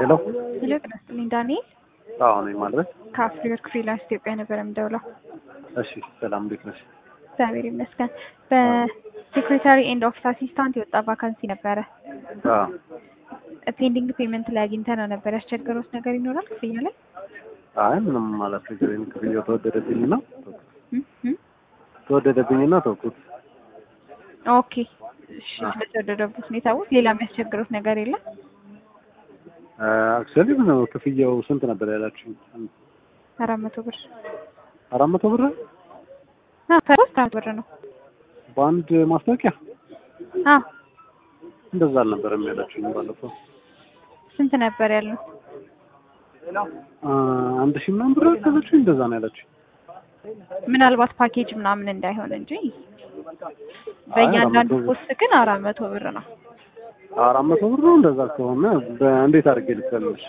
ሄሎ ሄሎ ጤናስጥልኝ ዳንኤል አዎ ነኝ ማለት ከአፍሪወርክ ፍሪላንስ ኢትዮጵያ ነበር የምደውለው። እሺ ሰላም እንዴት ነሽ? እግዚአብሔር ይመስገን። በሴክሬታሪ ኤንድ ኦፊስ አሲስታንት የወጣ ቫካንሲ ነበረ። አዎ ፔንዲንግ ፔመንት ላይ አግኝተነው ነበር። ያስቸገረውት ነገር ይኖራል ክፍያ ላይ? አይ ምንም ማለት ነው። ክፍያው ተወደደብኝና ተውኩት። ኦኬ እሺ። ስለተወደደበት ነው የታወቁት። ሌላ የሚያስቸግሩት ነገር የለም? አክቹዋሊ ምን ክፍያው ስንት ነበር ያላችሁ? 400 ብር። 400 ብር? ፈርስት ብር ነው በአንድ ማስታወቂያ? አዎ እንደዛ አልነበረም ያላችሁኝ ባለፈው። ስንት ነበር ያለው? 1000 ምናምን ብር ያላችሁኝ እንደዛ ነው ያላችሁኝ። ምናልባት ፓኬጅ ምናምን እንዳይሆን እንጂ በእያንዳንዱ ፖስት ግን 400 ብር ነው። 400 ብር ነው። እንደዛ ከሆነ እንዴት አድርጌ ልከልሽ?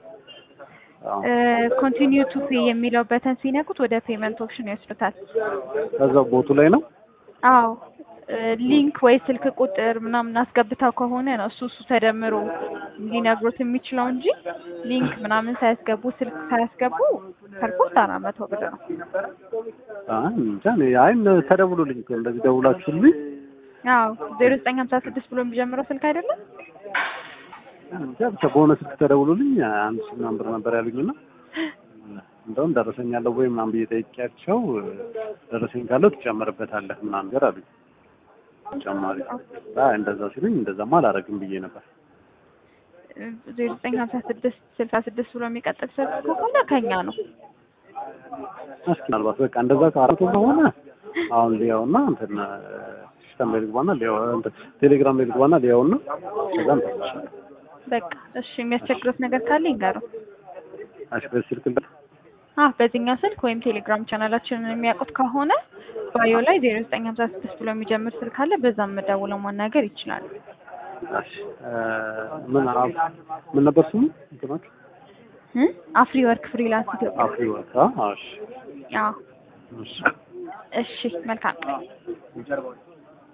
ኮንቲኒዩ ቱ ፔይ የሚለው በተን ሲነኩት ወደ ፔመንት ኦፕሽን ይወስዱታል። እዛው ቦቱ ላይ ነው? አዎ ሊንክ ወይ ስልክ ቁጥር ምናምን አስገብተው ከሆነ ነው እሱ ተደምሮ ሊነግሩት የሚችለው እንጂ ሊንክ ምናምን ሳያስገቡ ስልክ ሳያስገቡ ፐርፖርት 400 ብር ነው። አይ ተደውሎልኝ እኮ እንደዚህ ደውላችሁልኝ። አዎ 0956 ብሎ የሚጀምረው ስልክ አይደለም? በሆነ ስልክ ተደውሎልኝ 1000 ምናምን ብር ነበር ያሉኝና እንደውም ደረሰኝ አለው ወይ ምናምን ብዬ ጠይቄያቸው ደረሰኝ ካለው ትጨምርበታለህ ምናምን ነገር አሉኝ። ተጨማሪ እንደዛ ሲሉኝ እንደዛማ አላደርግም ብዬ ነበር። 0956 66 ብሎ የሚቀጥል ስልክ ከሆነ ከኛ ነው። እስኪ ምናልባት በቃ እንደዛ ከአራቱ ከሆነ አሁን ሊያውና እንትን ሲስተም ላይ ልግባና ሊያው ቴሌግራም ላይ ልግባና ሊያውና ከዛም ተመሳሳይ በቃ እሺ። የሚያስቸግሩት ነገር ካለ ይንገሩ። እሺ በስልክ በዚህኛው ስልክ ወይም ቴሌግራም ቻናላችንን የሚያውቁት ከሆነ ባዮ ላይ 0956 ብሎ የሚጀምር ስልክ አለ። በዛም ደውለው ማናገር ይችላሉ። እሺ ምን ነበር ስሙ እንትናችሁ? አፍሪወርክ ፍሪላንስ ኢትዮጵያ። አፍሪወርክ እሺ። እሺ መልካም